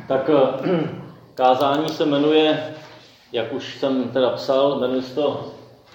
Tak kázání se jmenuje, jak už jsem teda psal, jmenuje se to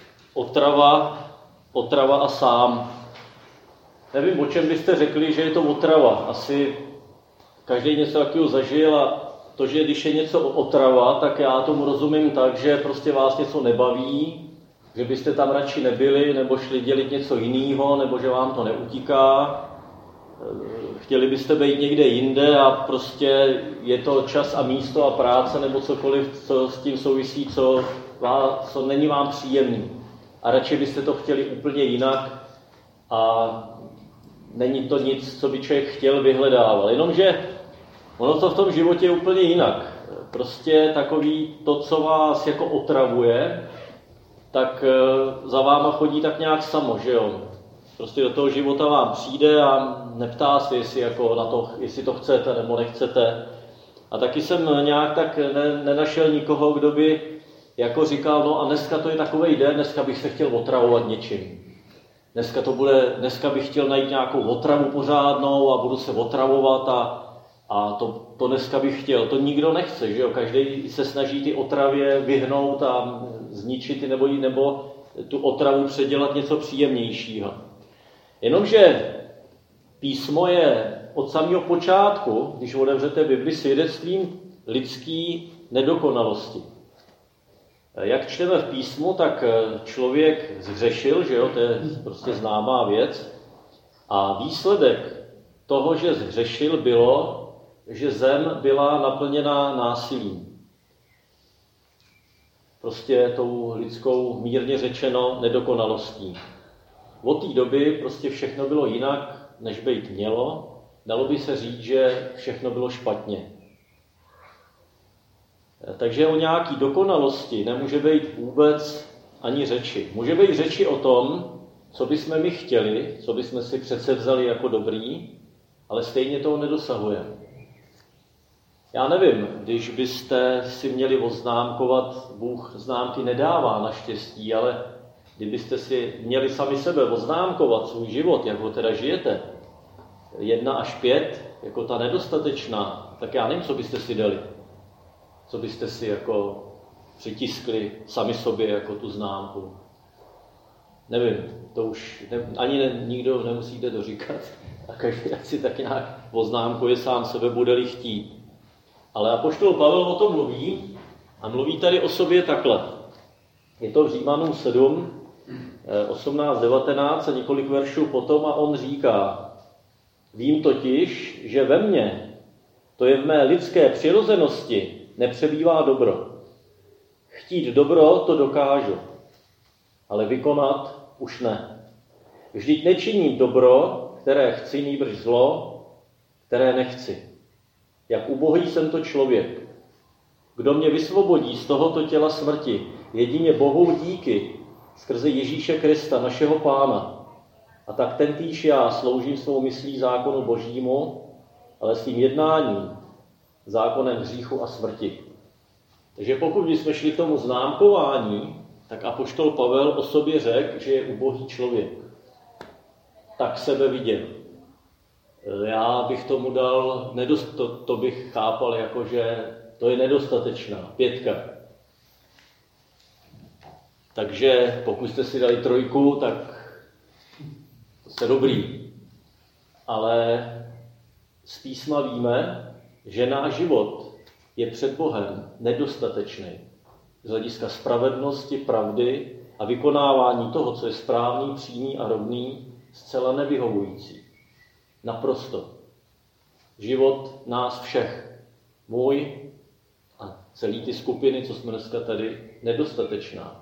Otrava a sám. Nevím, o čem byste řekli, že je to otrava. Asi každý něco takového zažil a to, že když je něco otrava, tak já tomu rozumím tak, že prostě vás něco nebaví, že byste tam radši nebyli, nebo šli dělit něco jiného, nebo že vám to neutíká. Chtěli byste být někde jinde a prostě je to čas a místo a práce nebo cokoliv, co s tím souvisí, co není vám příjemný. A radši byste to chtěli úplně jinak a není to nic, co by člověk chtěl, vyhledával. Jenomže ono to v tom životě je úplně jinak. Prostě takový to, co vás jako otravuje, tak za váma chodí tak nějak samo, že jo? Prostě do toho života vám přijde a neptá se, jestli to chcete nebo nechcete. A taky jsem nějak tak nenašel nikoho, kdo by jako říkal, no a dneska to je takovej den, dneska bych se chtěl otravovat něčím. Dneska bych chtěl najít nějakou otravu pořádnou a budu se otravovat a to dneska bych chtěl. To nikdo nechce, že jo? Každý se snaží ty otravě vyhnout a zničit nebo tu otravu předělat něco příjemnějšího. Jenomže písmo je od samého počátku, když otevřete Bibli, svědectvím lidské nedokonalosti. Jak čteme v písmu, tak člověk zhřešil, že jo, to je prostě známá věc. A výsledek toho, že zhřešil, bylo, že zem byla naplněna násilím. Prostě tou lidskou, mírně řečeno, nedokonalostí. Od té doby prostě všechno bylo jinak, než být mělo. Dalo by se říct, že všechno bylo špatně. Takže o nějaký dokonalosti nemůže být vůbec ani řeči. Může být řeči o tom, co bychom my chtěli, co bychom si přece vzali jako dobrý, ale stejně toho nedosahujeme. Já nevím, když byste si měli oznámkovat, Bůh známky nedává naštěstí, ale kdybyste si měli sami sebe oznámkovat svůj život, jak ho teda žijete, 1 až 5, jako ta nedostatečná, tak já nevím, co byste si dali. Co byste si jako přitiskli sami sobě jako tu známku. Nevím, to už nikdo nemusíte doříkat. A každý si tak nějak oznámkuje sám sebe, bude-li chtít. Ale apoštol Pavel o tom mluví a mluví tady o sobě takhle. Je to v Římanům 7, 18-19 a několik veršů potom a on říká: Vím totiž, že ve mně, to je v mé lidské přirozenosti, nepřebývá dobro. Chtít dobro, to dokážu, ale vykonat už ne. Vždyť nečiním dobro, které chci, nýbrž zlo, které nechci. Jak ubohý jsem to člověk. Kdo mě vysvobodí z tohoto těla smrti, jedině Bohu díky, skrze Ježíše Krista, našeho Pána. A tak tentýž já sloužím svou myslí zákonu Božímu, ale svým jednáním zákonem hříchu a smrti. Takže pokud jsme šli k tomu známkování, tak apoštol Pavel o sobě řekl, že je ubohý člověk. Tak sebe viděl. Já bych tomu dal, to bych chápal jako, že to je nedostatečná, 5. Takže pokud jste si dali 3, tak jste dobrý. Ale z písma víme, že náš život je před Bohem nedostatečný. Z hlediska spravedlnosti, pravdy a vykonávání toho, co je správný, přímý a rovný, zcela nevyhovující. Naprosto. Život nás všech, můj a celý ty skupiny, co jsme dneska tady, nedostatečná.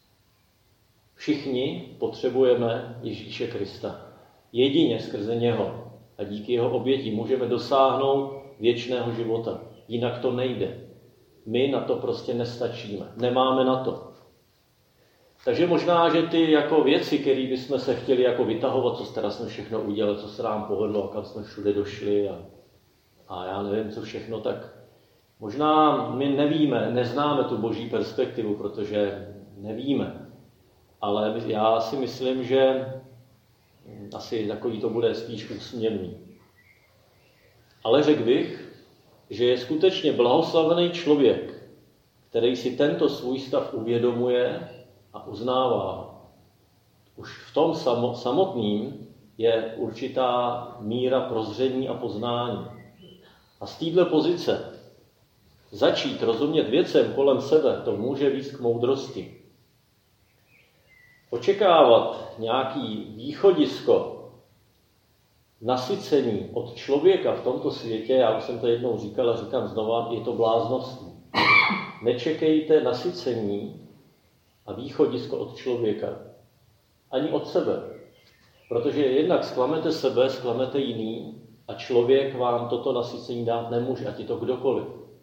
Všichni potřebujeme Ježíše Krista. Jedině skrze něho a díky jeho oběti můžeme dosáhnout věčného života. Jinak to nejde. My na to prostě nestačíme. Nemáme na to. Takže možná, že ty jako věci, které bychom se chtěli jako vytahovat, co teda jsme všechno udělali, co se nám povedlo a kam jsme všude došli a já nevím, co všechno, tak možná my nevíme, neznáme tu boží perspektivu, protože nevíme. Ale já si myslím, že asi takový to bude spíš úsměvný. Ale řekl bych, že je skutečně blahoslavený člověk, který si tento svůj stav uvědomuje a uznává. Už v tom samotným je určitá míra prozření a poznání. A z této pozice začít rozumět věcem kolem sebe, to může vést k moudrosti. Očekávat nějaký východisko, nasycení od člověka v tomto světě, já už jsem to jednou říkal a říkám znova, je to bláznoství. Nečekejte nasycení a východisko od člověka, ani od sebe. Protože jednak zklamete sebe, zklamete jiný a člověk vám toto nasycení dát nemůže, ať je to kdokoliv.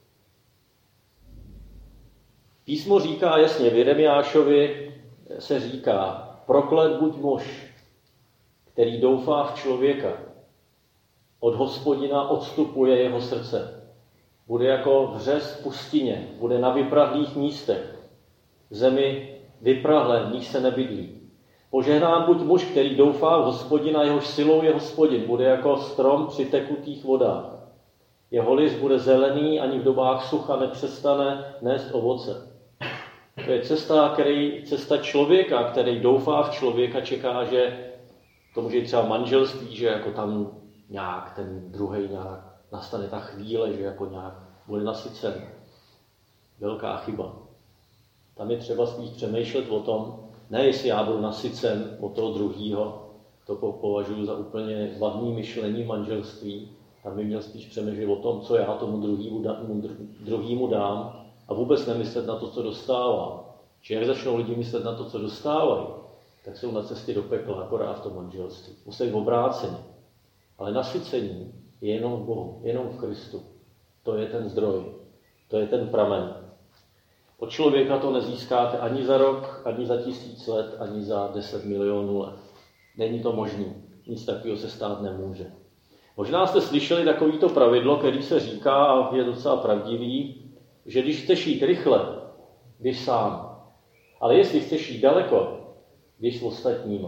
Písmo říká jasně, v Jeremiášovi se říká, proklet buď muž, který doufá v člověka. Od Hospodina odstupuje jeho srdce. Bude jako vřes v pustině, bude na vyprahlých místech. V zemi vyprahlé, v níž se nebydlí. Požehnán buď muž, který doufá v Hospodina, jehož silou je Hospodin. Bude jako strom při tekutých vodách. Jeho list bude zelený, ani v dobách sucha nepřestane nést ovoce. To je cesta člověka, který doufá v člověka, čeká, že to může být třeba manželství, že jako tam nějak ten druhej nějak nastane ta chvíle, že jako nějak bude nasycen. Velká chyba. Tam je třeba spíš přemýšlet o tom, ne jestli já budu nasycen od toho druhýho, to považuji za úplně vadný myšlení manželství. Tam by měl spíš přemýšlet o tom, co já tomu druhýmu dám a vůbec nemyslet na to, co dostávám. Že jak začnou lidi myslet na to, co dostávají, tak jsou na cestě do pekla, akorát v tom manželství. Musí být obráceni. Ale nasycení je jenom v Bohu, jenom v Kristu. To je ten zdroj, to je ten pramen. Od člověka to nezískáte ani za rok, ani za 1000 let, ani za 10 milionů let. Není to možné. Nic takového se stát nemůže. Možná jste slyšeli takovýto pravidlo, který se říká a je docela pravdivý, že když chceš jít rychle, běž sám. Ale jestli chceš jít daleko, běž s ostatníma.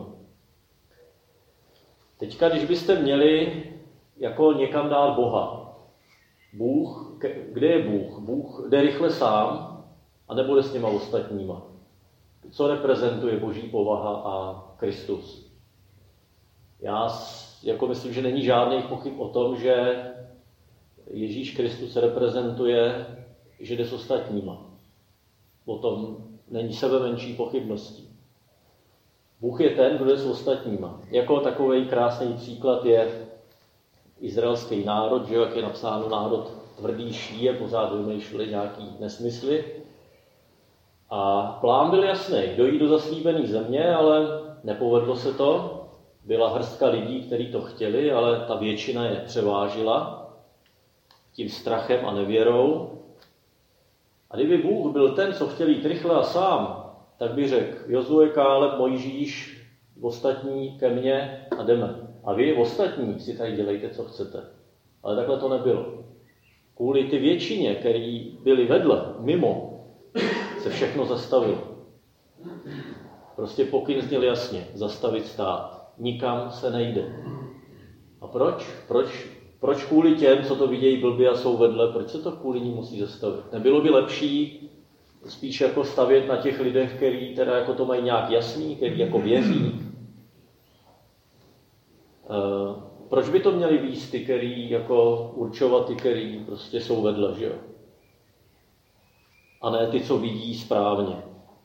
Teďka, když byste měli jako někam dát Boha, Bůh, kde je Bůh? Bůh jde rychle sám a nebude s těma ostatníma. Co reprezentuje Boží povaha a Kristus? Já jako myslím, že není žádných pochyb o tom, že Ježíš Kristus reprezentuje, že jde s ostatníma. O tom není sebe menší pochybností. Bůh je ten, kdo jde s ostatníma. Jako takový krásný příklad je izraelský národ, že jak je napsáno, národ tvrdý šíje, pořád vymýšleli nějaký nesmysly. A plán byl jasný, dojít do zaslíbené země, ale nepovedlo se to. Byla hrstka lidí, kteří to chtěli, ale ta většina je převážila tím strachem a nevěrou. A kdyby Bůh byl ten, co chtěl jít rychle a sám, tak by řekl, Jozue, Káleb, Mojžíš, ostatní ke mně a jdeme. A vy ostatní si tady dělejte, co chcete. Ale takhle to nebylo. Kvůli ty většině, který byli vedle, mimo, se všechno zastavilo. Prostě pokyn zněl jasně, zastavit stát. Nikam se nejde. A proč? Proč kvůli těm, co to vidějí blbě a jsou vedle, proč se to kvůli ní musí zastavit? Nebylo by lepší spíš jako stavět na těch lidech, kteří teda jako to mají nějak jasný, kteří jako věří? Proč by to měli víc ty, který jako určovat ty, který prostě jsou vedle, že jo? A ne ty, co vidí správně.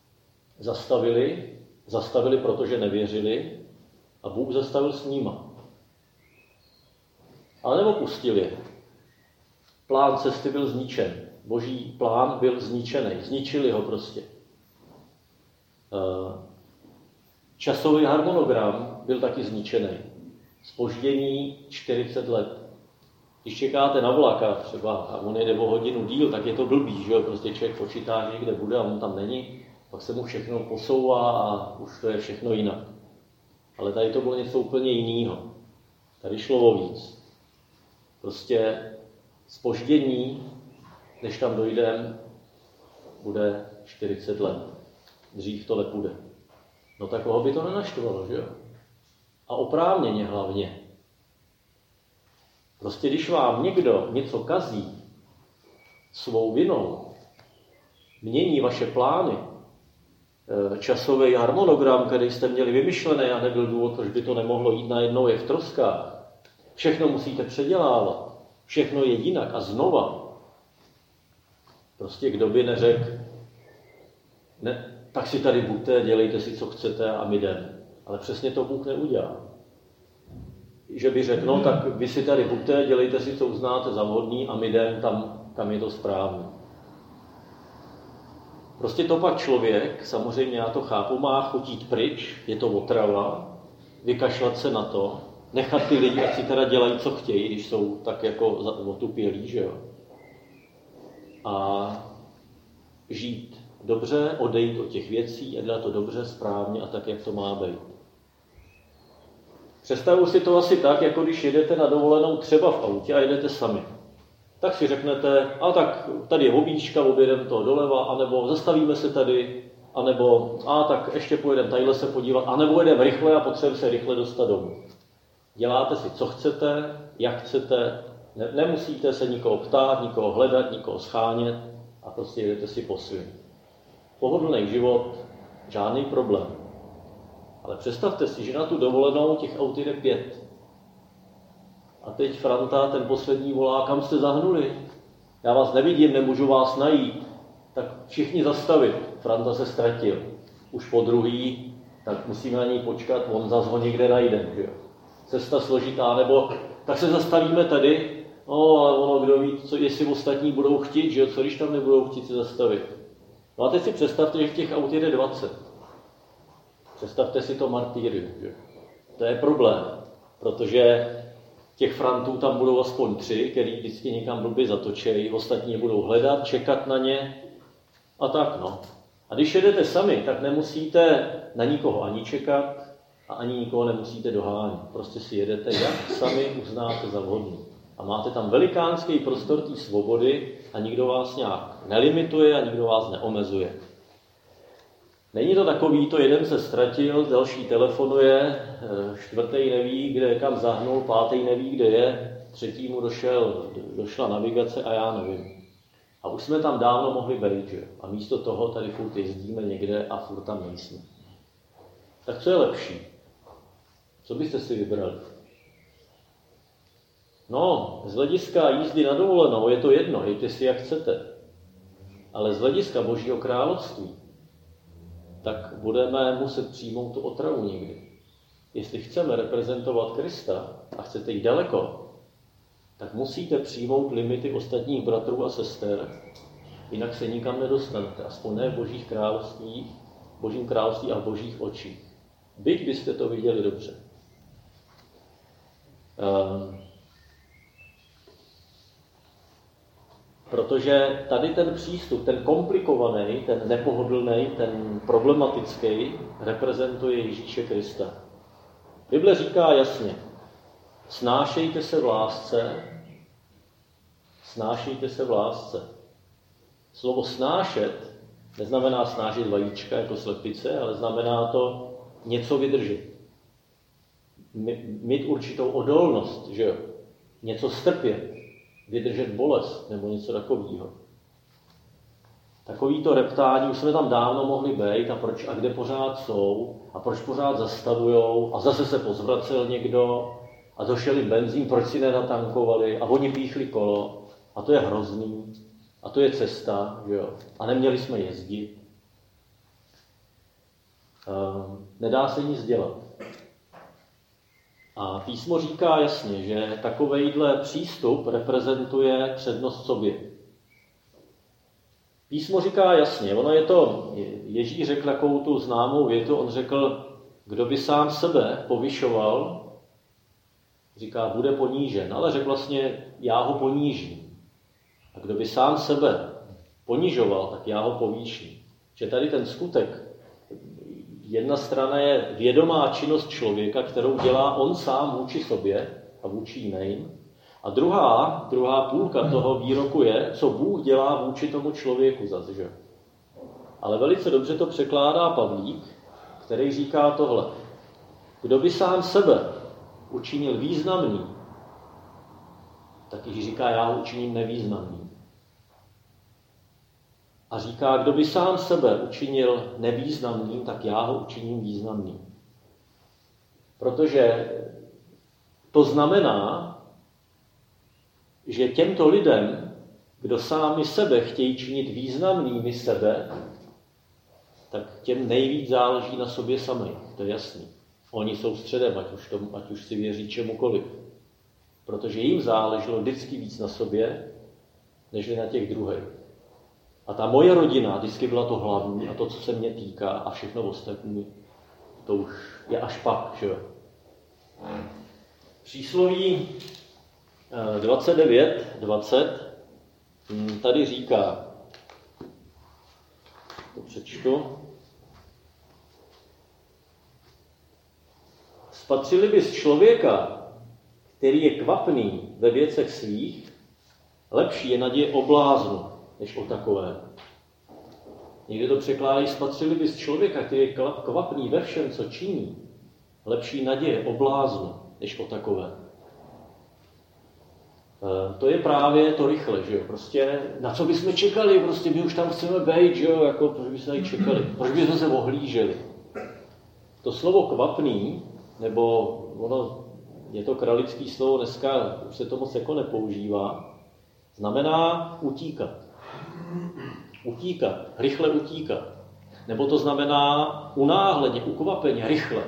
Zastavili, protože nevěřili a Bůh zastavil s nima. Ale neopustil je. Plán cesty byl zničen. Boží plán byl zničený. Zničili ho prostě. Časový harmonogram byl taky zničený. Zpoždění 40 let. Když čekáte na vlaka třeba a on jede o hodinu díl, tak je to blbý, že jo? Prostě člověk počítá, že někde bude a on tam není. Pak se mu všechno posouvá a už to je všechno jinak. Ale tady to bylo něco úplně jiného. Tady šlo o víc. Prostě zpoždění, než tam dojdeme, bude 40 let. Dřív to nepůjde. No tak koho by to nenaštvalo, že jo? A oprávněně hlavně. Prostě když vám někdo něco kazí, svou vinou mění vaše plány, časový harmonogram, který jste měli vymyšlený a nebyl důvod, proč by to nemohlo jít najednou, je v troskách. Všechno musíte předělávat. Všechno je jinak a znova. Prostě kdo by neřekl, ne, tak si tady buďte, dělejte si, co chcete a my jdeme. Ale přesně to Bůh neudělá. Že by řekl, no tak vy si tady buďte, dělejte si, co uznáte za vhodný a my jdeme tam, kam je to správně. Prostě to pak člověk, samozřejmě já to chápu, má chodit pryč, je to otrava, vykašlat se na to, nechat ty lidi, ať si teda dělají, co chtějí, když jsou tak jako otupělí, že jo. A žít dobře, odejít od těch věcí a dělat to dobře, správně a tak, jak to má být. Představuji si to asi tak, jako když jedete na dovolenou třeba v autě a jedete sami. Tak si řeknete, a tak tady je objížďka, objedeme toho doleva, anebo zastavíme se tady, anebo tak ještě pojedeme tadyhle se podívat, anebo jedeme rychle a potřebujeme se rychle dostat domů. Děláte si, co chcete, jak chcete, nemusíte se nikoho ptát, nikoho hledat, nikoho schánět a prostě jedete si po svým. Pohodlný život, žádný problém. Ale představte si, že na tu dovolenou těch aut jde 5. A teď Franta, ten poslední, volá, kam jste zahnuli? Já vás nevidím, nemůžu vás najít. Tak všichni zastavit. Franta se ztratil. Už po druhý, tak musíme na něj počkat, on zase ho někde najde. Že? Cesta složitá, nebo tak se zastavíme tady, ale ono, kdo ví, jestli ostatní budou chtít, že jo? Co když tam nebudou chtít se zastavit. No a teď si představte, že v těch aut jede 20. Představte si to martýrium. Že? To je problém, protože těch Frantů tam budou aspoň 3, který vždycky někam blbě zatočejí, ostatní budou hledat, čekat na ně a tak no. A když jedete sami, tak nemusíte na nikoho ani čekat a ani nikoho nemusíte dohánět. Prostě si jedete, jak sami uznáte za vhodný. A máte tam velikánský prostor té svobody a nikdo vás nějak nelimituje a nikdo vás neomezuje. Není to takový, to jeden se ztratil, další telefonuje, 4. neví, kde kam zahnul, 5. neví, kde je, 3. došla navigace a já nevím. A už jsme tam dávno mohli být, že? A místo toho tady furt jezdíme někde a furt tam nejsme. Tak co je lepší? Co byste si vybrali? No, z hlediska jízdy na dovolenou je to jedno, jejte si jak chcete. Ale z hlediska Božího království tak budeme muset přijmout tu otravu někdy. Jestli chceme reprezentovat Krista a chcete jít daleko, tak musíte přijmout limity ostatních bratrů a sester, jinak se nikam nedostanete, aspoň ne v Božím království a v Božích očích. Byť byste to viděli dobře. Protože tady ten přístup, ten komplikovaný, ten nepohodlný, ten problematický, reprezentuje Ježíše Krista. Bible říká jasně, snášejte se v lásce, snášejte se v lásce. Slovo snášet neznamená snášet vajíčka jako slepice, ale znamená to něco vydržet. Mít určitou odolnost, že jo? Něco strpět. Vydržet bolest nebo něco takového. Takovýto reptání už jsme tam dávno mohli být a proč a kde pořád jsou a proč pořád zastavujou a zase se pozvracel někdo a došel benzín, proč si nenatankovali a oni píchli kolo a to je hrozný a to je cesta, že jo? A neměli jsme jezdit. Nedá se nic dělat. A písmo říká jasně, že takovejhle přístup reprezentuje přednost sobě. Písmo říká jasně, ono je to, Ježíš řekl takovou tu známou větu, on řekl, kdo by sám sebe povyšoval, říká, bude ponížen, ale řekl vlastně, já ho ponížím. A kdo by sám sebe ponižoval, tak já ho povýším. Že tady ten skutek, jedna strana je vědomá činnost člověka, kterou dělá on sám vůči sobě a vůči jiným. A druhá půlka toho výroku je, co Bůh dělá vůči tomu člověku zase, že? Ale velice dobře to překládá Pavlík, který říká tohle. Kdo by sám sebe učinil významný, tak Ježíš říká, já ho učiním nevýznamný. A říká, kdo by sám sebe učinil nevýznamným, tak já ho učiním významným. Protože to znamená, že těmto lidem, kdo sami sebe chtějí činit významnými sebe, tak těm nejvíc záleží na sobě sami, to je jasný. Oni jsou středem, ať už si věří čemukoliv. Protože jim záleželo vždycky víc na sobě, než na těch druhých. A ta moje rodina vždycky byla to hlavní a to, co se mě týká a všechno ostatní, to už je až pak, že jo. Přísloví 29:20 tady říká, to přečtu, spatřili bys člověka, který je kvapný ve věcech svých, lepší je naděje o bláznu, než o takové. Někdy to překládají, spatřili bys člověka, který je kvapný ve všem, co činí, lepší naděje o bláznu, než o takové. To je právě to rychle, že jo, prostě na co bychom čekali, prostě my už tam chceme být, že jo, jako proč bychom tady čekali, proč bychom se ohlíželi. To slovo kvapný, nebo ono, je to kralický slovo, dneska už se to moc jako nepoužívá, znamená utíkat. Utíkat, rychle utíkat. Nebo to znamená unáhleně, ukvapeně, rychle.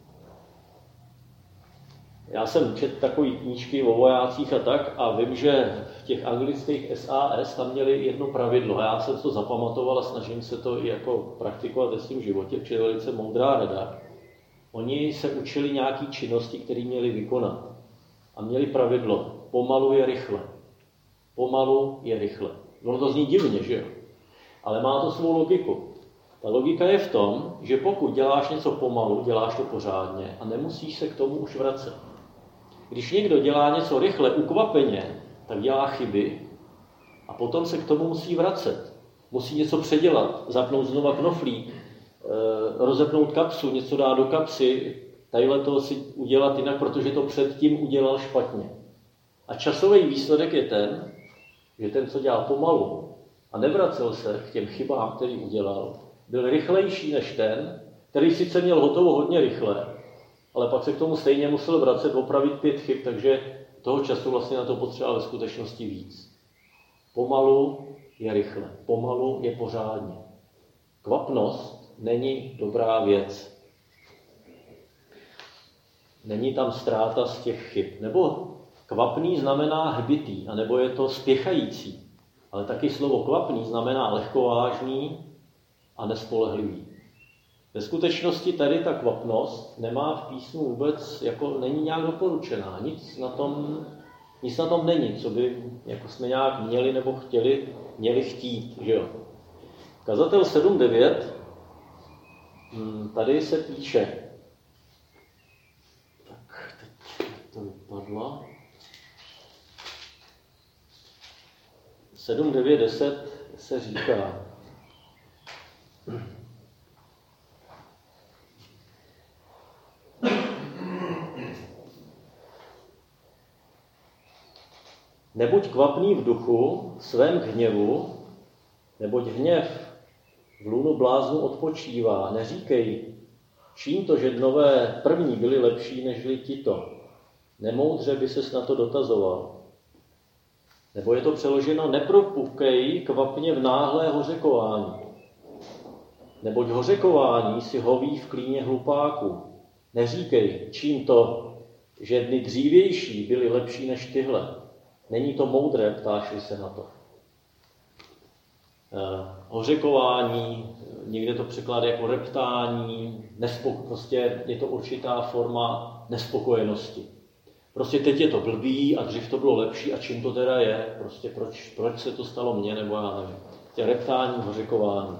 Já jsem četl takové knížky o vojácích a tak a vím, že v těch anglických SAS tam měli jedno pravidlo. Já jsem to zapamatoval a snažím se to i jako praktikovat ve svém životě, protože je velice moudrá rada. Oni se učili nějaké činnosti, které měli vykonat. A měli pravidlo, pomalu je rychle. Pomalu je rychle. Ono to zní divně, že jo? Ale má to svou logiku. Ta logika je v tom, že pokud děláš něco pomalu, děláš to pořádně a nemusíš se k tomu už vracet. Když někdo dělá něco rychle, ukvapeně, tak dělá chyby a potom se k tomu musí vracet. Musí něco předělat, zapnout znova knoflík, rozepnout kapsu, něco dát do kapsy, tadyhle toho si udělat jinak, protože to předtím udělal špatně. A časový výsledek je ten, že ten, co dělal pomalu a nevracel se k těm chybám, který udělal, byl rychlejší než ten, který sice měl hotovo hodně rychle, ale pak se k tomu stejně musel vracet, opravit 5 chyb, takže toho času vlastně na to potřeboval ve skutečnosti víc. Pomalu je rychle, pomalu je pořádně. Kvapnost není dobrá věc. Není tam ztráta z těch chyb. Nebo kvapný znamená hbitý, anebo je to spěchající. Ale taky slovo kvapný znamená lehkovážný a nespolehlivý. Ve skutečnosti tady ta kvapnost nemá v písmu vůbec, jako není nějak doporučená. Nic na tom není, co by jako jsme nějak měli nebo měli chtít. Že jo? Kazatel 7:9, tady se píše, tak teď to vypadlo, 7:9-10 se říká, nebuď kvapný v duchu, svém hněvu, neboť hněv v lůnu bláznu odpočívá. Neříkej, čím to, že dnové první byli lepší nežli tito. Nemoudře by ses na to dotazoval. Nebo je to přeloženo, nepropukej kvapně v náhlé hořekování. Neboť hořekování si hoví v klíně hlupáků. Neříkej, čím to, že dny dřívější byly lepší než tyhle. Není to moudré, ptáš-li se na to. Hořekování, někde to překládá jako reptání, prostě je to určitá forma nespokojenosti. Prostě teď je to blbý a dřív to bylo lepší a čím to teda je, prostě proč se to stalo mně, nebo já nevím. Tě reptání, hořekování.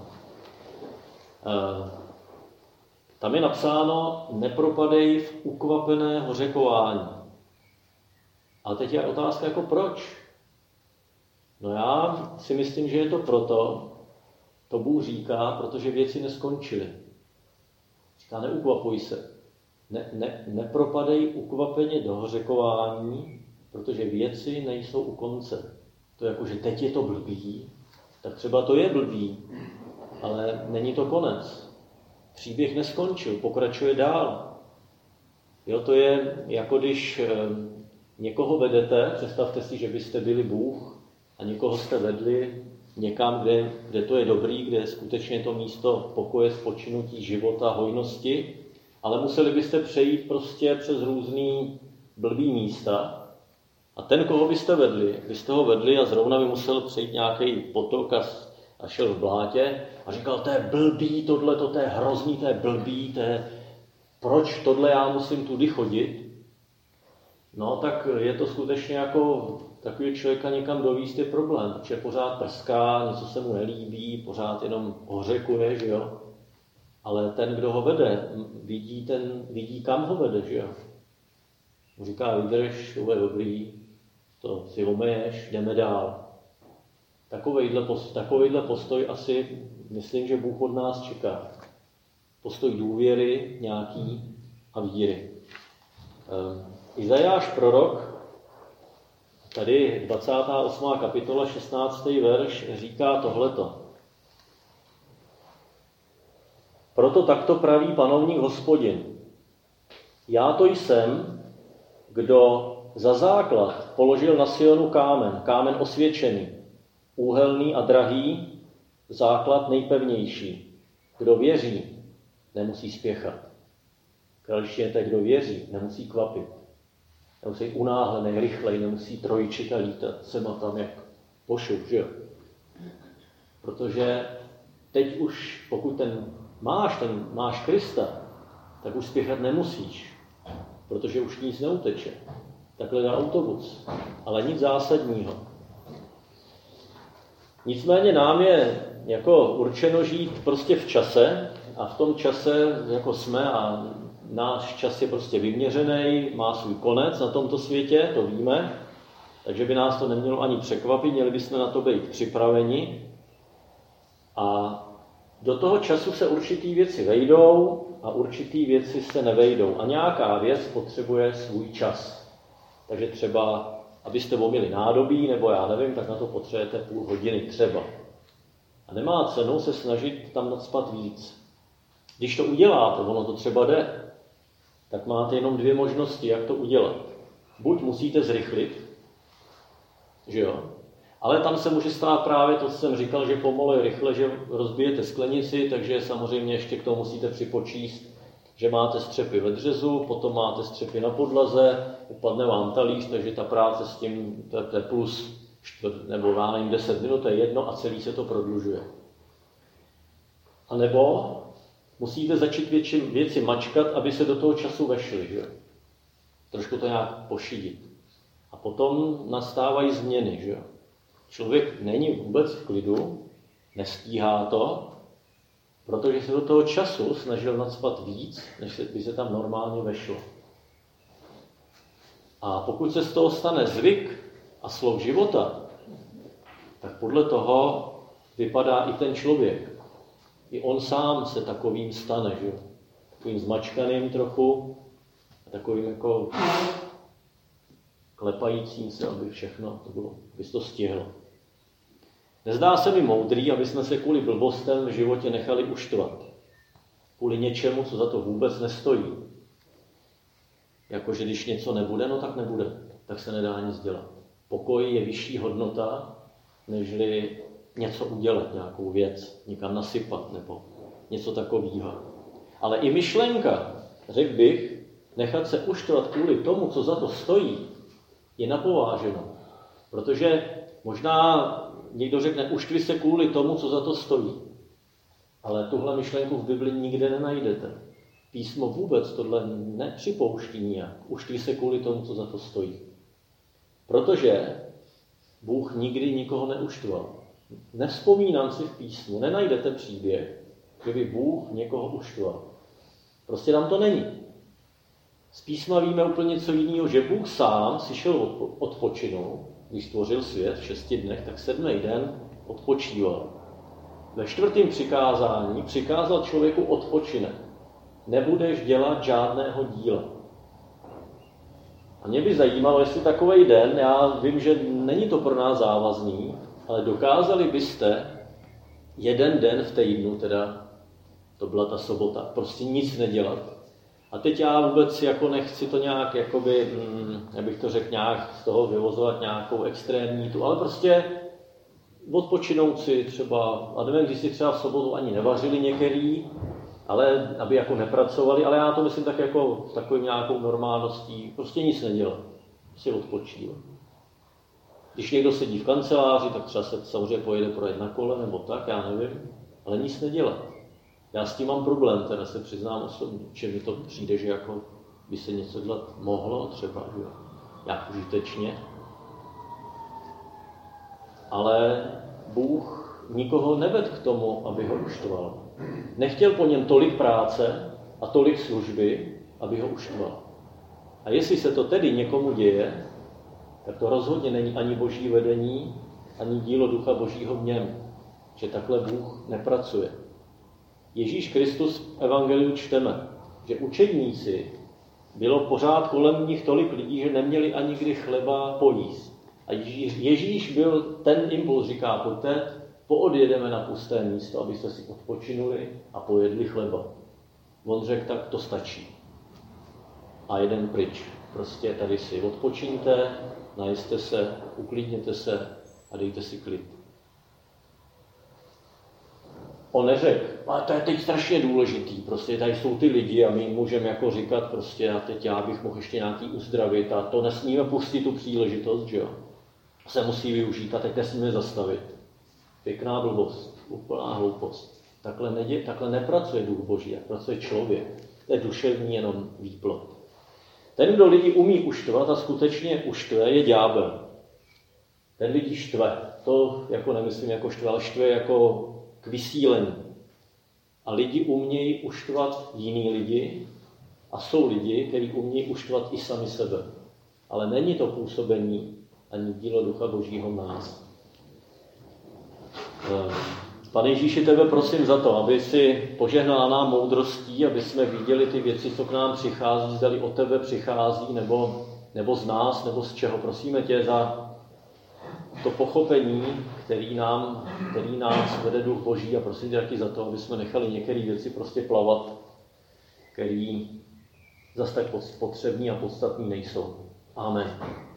Tam je napsáno, nepropadej v ukvapené hořekování. Ale teď je otázka jako proč? No já si myslím, že je to proto, to Bůh říká, protože věci neskončily. Říká, neukvapuj se. Nepropadej ukvapeně do hořekování, protože věci nejsou u konce. To je jako, že teď je to blbý, tak třeba to je blbý, ale není to konec. Příběh neskončil, pokračuje dál. Jo, to je jako když někoho vedete, představte si, že byste byli Bůh a někoho jste vedli někam, kde to je dobrý, kde je skutečně to místo pokoje, spočinutí, života, hojnosti, ale museli byste přejít prostě přes různý blbý místa a ten, koho byste ho vedli a zrovna by musel přejít nějaký potok a šel v blátě a říkal, to je blbý, to je hrozný, to je blbý, proč tohle já musím tudy chodit? No, tak je to skutečně jako takový člověka někam dovízt je problém, protože pořád prská, něco se mu nelíbí, pořád jenom hořekuje, že jo? Ale ten, kdo ho vede, vidí, kam ho vede, že jo? Mu říká, vydrž, to bude dobrý, to si umeješ, jdeme dál. Takovýhle postoj asi, myslím, že Bůh od nás čeká. Postoj důvěry nějaký a víry. Izajáš prorok, tady 28. kapitola, 16. verš, říká tohleto. Proto takto praví panovník Hospodin. Já to jsem, kdo za základ položil na Sionu kámen osvědčený, úhelný a drahý, základ nejpevnější. Kdo věří, nemusí spěchat. Kraličtině to, kdo věří, nemusí kvapit. Nemusí unáhlený, rychlej, nemusí trojčita lítat sem a tam jak pošup, že jo? Protože teď už, pokud máš Krista, tak už spěchat nemusíš, protože už nic neuteče. Takhle dá autobus, ale nic zásadního. Nicméně nám je jako určeno žít prostě v čase a v tom čase jako jsme a náš čas je prostě vyměřený, má svůj konec na tomto světě, to víme, takže by nás to nemělo ani překvapit, měli bychom na to být připraveni. A do toho času se určitý věci vejdou a určitý věci se nevejdou. A nějaká věc potřebuje svůj čas. Takže třeba, abyste omyli nádobí, nebo já nevím, tak na to potřebujete půl hodiny třeba. A nemá cenu se snažit tam nacpat víc. Když to uděláte, ono to třeba jde, tak máte jenom dvě možnosti, jak to udělat. Buď musíte zrychlit, že jo? Ale tam se může stát právě to, co jsem říkal, že pomalu rychle, že rozbijete sklenici, takže samozřejmě ještě k tomu musíte připočíst, že máte střepy ve dřezu, potom máte střepy na podlaze, upadne vám talíř, takže ta práce s tím, to je plus 4 nebo 10 minut, to je jedno a celý se to prodlužuje. A nebo musíte začít věci mačkat, aby se do toho času vešly, že? Trošku to nějak pošidit. A potom nastávají změny, že? Člověk není vůbec v klidu, nestíhá to, protože se do toho času snažil nacpat víc, než by se tam normálně vešlo. A pokud se z toho stane zvyk a slov života, tak podle toho vypadá i ten člověk. I on sám se takovým stane, že? Takovým zmačkaným trochu, takovým jako klepajícím se, aby všechno to bylo, aby to stihlo. Nezdá se mi moudrý, aby jsme se kvůli blbostem v životě nechali uštvat. Kvůli něčemu, co za to vůbec nestojí. Jakože když něco nebude, no tak nebude. Tak se nedá nic dělat. Pokoj je vyšší hodnota, nežli něco udělat, nějakou věc, někam nasypat nebo něco takového. Ale i myšlenka, řekl bych, nechat se uštvat kvůli tomu, co za to stojí, je napováženo. Protože možná někdo řekne, uštvi se kvůli tomu, co za to stojí. Ale tuhle myšlenku v Bibli nikde nenajdete. Písmo vůbec tohle nepřipouští nijak. Uštvi se kvůli tomu, co za to stojí. Protože Bůh nikdy nikoho neuštval. Nevzpomínám si v písmu, nenajdete příběh, že by Bůh někoho uštval. Prostě tam to není. Z písma víme úplně něco jiného, že Bůh sám si šel odpočinout, když stvořil svět v 6 dnech, tak 7. den odpočíval. Ve 4. přikázání přikázal člověku odpočinek. Nebudeš dělat žádného díla. A mě by zajímalo, jestli takovej den, já vím, že není to pro nás závazný, ale dokázali byste jeden den v týdnu, teda to byla ta sobota, prostě nic nedělat. A teď já vůbec jako nechci to nějak, jakoby, abych to řekl, nějak z toho vyvozovat nějakou extrémní tu, ale prostě odpočinout si třeba, a nevím, když si třeba v sobotu ani nevařili některý, ale aby jako nepracovali, ale já to myslím tak jako s takovým nějakou normálností, prostě nic nedělat, si odpočívat. Když někdo sedí v kanceláři, tak třeba se samozřejmě pojede projet na kole nebo tak, já nevím, ale nic nedělat. Já s tím mám problém, teda se přiznám osobně, že mi to přijde, že jako by se něco dělat mohlo třeba, že nějak užitečně. Ale Bůh nikoho neved k tomu, aby ho uštval. Nechtěl po něm tolik práce a tolik služby, aby ho uštval. A jestli se to tedy někomu děje, tak to rozhodně není ani boží vedení, ani dílo Ducha Božího v něm, že takhle Bůh nepracuje. Ježíš Kristus v evangeliu čteme, že učedníci, bylo pořád kolem nich tolik lidí, že neměli ani kdy chleba pojíst. A Ježíš byl ten impuls, říká, pojďte, poodjedeme na pusté místo, abyste si odpočinuli a pojedli chleba. On řekl, tak to stačí. A jeden pryč. Prostě tady si odpočiňte, najeste se, uklidněte se a dejte si klid. On neřekl, ale to je teď strašně důležitý, prostě tady jsou ty lidi a my jim můžeme jako říkat prostě a teď já bych mohl ještě nějaký uzdravit a to nesmíme pustit tu příležitost, že jo. Se musí využít a teď nesmíme zastavit. Pěkná blbost, úplná hloupost. Takhle nepracuje Duch Boží, jak pracuje člověk. To je duševní jenom výplod. Ten, kdo lidi umí uštvat a skutečně uštve, je ďábel. Ten lidi štve. To jako nemyslím jako štve, ale štve jako k vysílení. A lidi umějí uštvat jiný lidi a jsou lidi, kteří umějí uštvat i sami sebe. Ale není to působení ani dílo Ducha Božího v nás. Pane Ježíši, tebe prosím za to, aby si požehnala nám moudrostí, aby jsme viděli ty věci, co k nám přichází, zdali od tebe přichází, nebo z nás, nebo z čeho. Prosíme tě za to pochopení, který nás vede Duch Boží a prosím tě taky za to, aby jsme nechali některé věci prostě plavat, které zase tak potřební a podstatní nejsou. Amen.